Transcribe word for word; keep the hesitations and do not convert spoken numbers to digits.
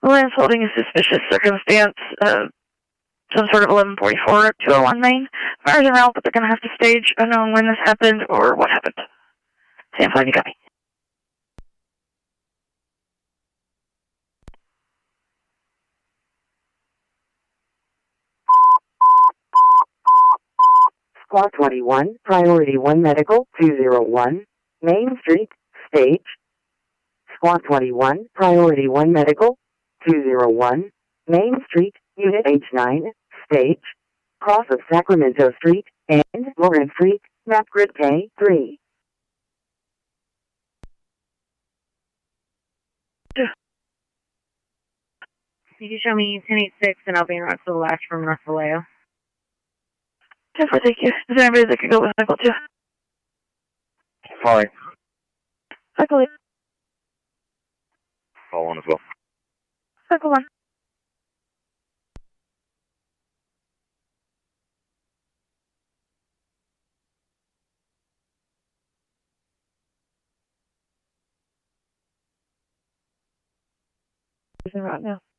Williams holding a suspicious circumstance, uh, some sort of eleven forty-four, two oh one Main. Fires are out, but they're going to have to stage unknown when this happened or what happened. Sam five, you got me. Squad twenty-one, Priority one Medical, two oh one, Main Street, Stage. Squad twenty-one, Priority one Medical, two oh one, Main Street, Unit H nine, Stage. Cross of Sacramento Street, and Lauren Street, Map Grid K three. You can show me ten eighty-six and I'll be in Russell Latch from North Vallejo. ten four, thank you. Is there anybody that could go with Michael two? Hi. Michael eight. Call one as well. Michael one. Right now.